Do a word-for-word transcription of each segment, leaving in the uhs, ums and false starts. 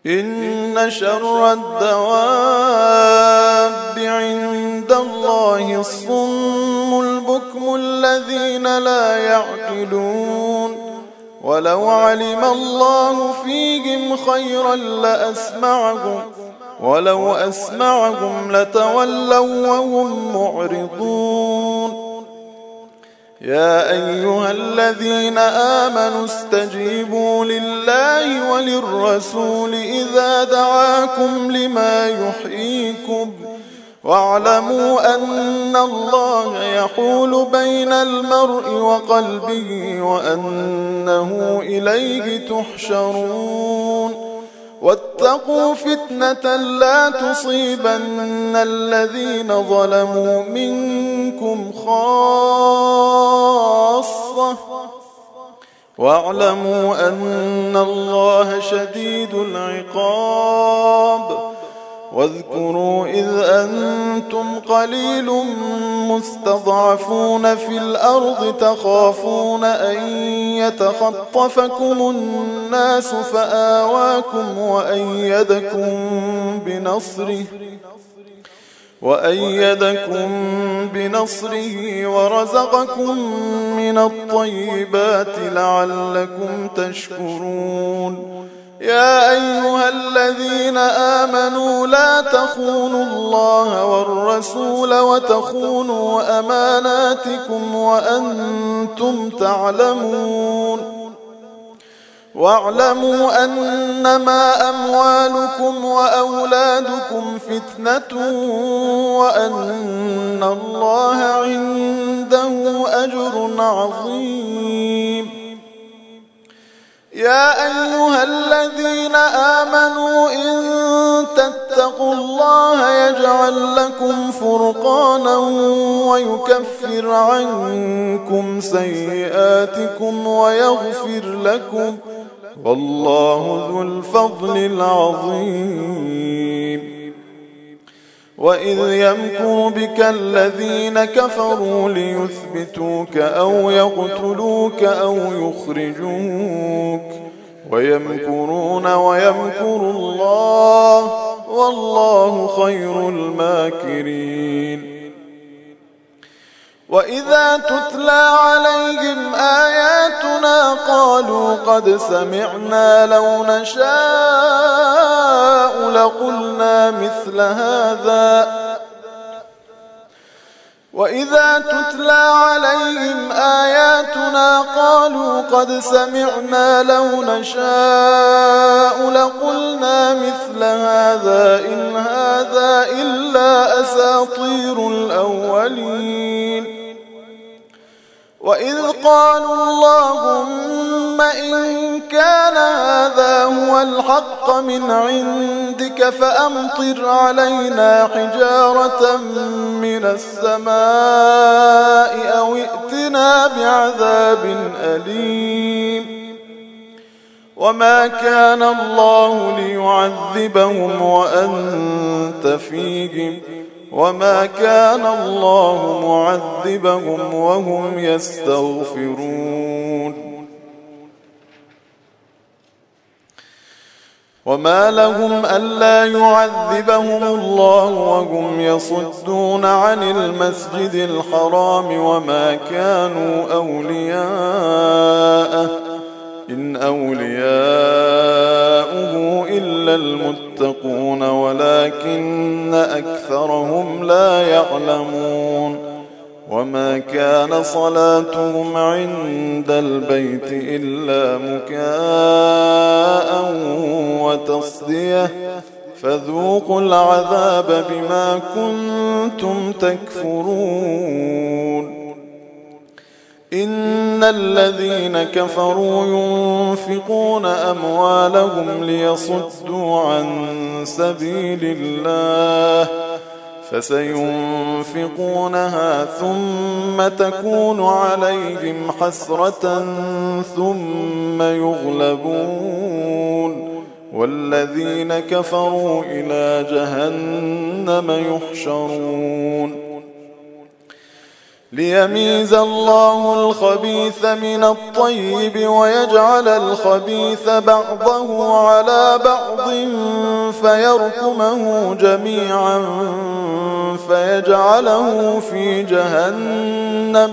إن شر الدواب عند الله الصم البكم الذين لا يعقلون ولو علم الله فيهم خيرا لأسمعهم ولو أسمعهم لتولوا وهم معرضون يا أيها الذين آمنوا استجيبوا لله وللرسول إذا دعاكم لما يحييكم واعلموا أن الله يحول بين المرء وقلبه وأنه إليه تحشرون واتقوا فتنة لا تصيبن الذين ظلموا منكم خاصة واعلموا أن الله شديد العقاب واذكروا إذ أنتم قليل مستضعفون في الأرض تخافون أن يتخطفكم الناس فآواكم وأيدكم بنصره وأيدكم بنصره ورزقكم من الطيبات لعلكم تشكرون يا أيها الذين آمنوا لا تخونوا الله والرسول وتخونوا أماناتكم وأنتم تعلمون واعلموا أنما أموالكم وأولادكم فتنة وأن الله عنده أجر عظيم يا أيها الذين آمنوا إن تتقوا الله يجعل لكم فرقانا ويكفر عنكم سيئاتكم ويغفر لكم والله ذو الفضل العظيم وإذ يمكر بك الذين كفروا ليثبتوك أو يقتلوك أو يخرجوك ويمكرون ويمكر الله والله خير الماكرين وإذا تتلى عليهم آياتنا قالوا قد سمعنا لو نشاء لقلنا مثل هذا وإذا تتلى عليهم آياتنا قالوا قد سمعنا لو نشاء لقلنا مثل هذا إن هذا إلا أساطير الأولين وإذ قالوا اللهم إن كان هذا هو الحق من عندك فأمطر علينا حجارة من السماء أو ائتنا بعذاب أليم وما كان الله ليعذبهم وأنت فيهم وما كان الله معذبهم وهم يستغفرون وما لهم ألا يعذبهم الله وهم يصدون عن المسجد الحرام وما كانوا أولياءه إن أولياؤه إلا المتقون ولكن أكثرهم لا يعلمون وما كان صلاتهم عند البيت إلا مكاء وتصدية فذوقوا العذاب بما كنتم تكفرون إن الذين كفروا ينفقون أموالهم ليصدوا عن سبيل الله فسينفقونها ثم تكون عليهم حسرة ثم يغلبون والذين كفروا إلى جهنم يحشرون ليميز الله الخبيث من الطيب ويجعل الخبيث بعضه على بعض فيركمه جميعا فيجعله في جهنم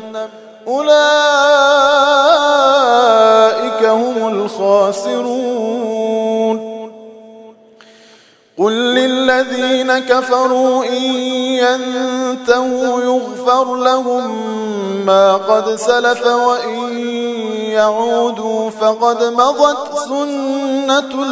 أولئك هم الخاسرون. قل للذين كفروا إن ينتهوا يغفر لهم ما قد سلف وإن يعودوا فقد مضت سنة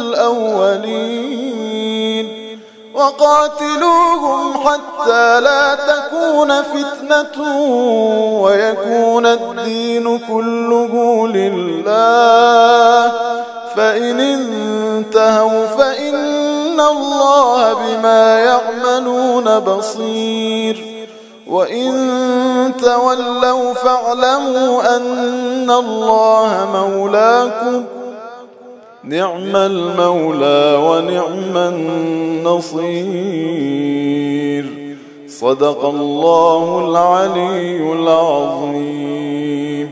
الأولين. وقاتلوهم حتى لا تكون فتنة ويكون الدين كله لله فإن انتهوا فإن الله بما يعملون بصير وإن تولوا فاعلموا أن الله مولاكم نعم المولى ونعم النصير. صدق الله العلي العظيم.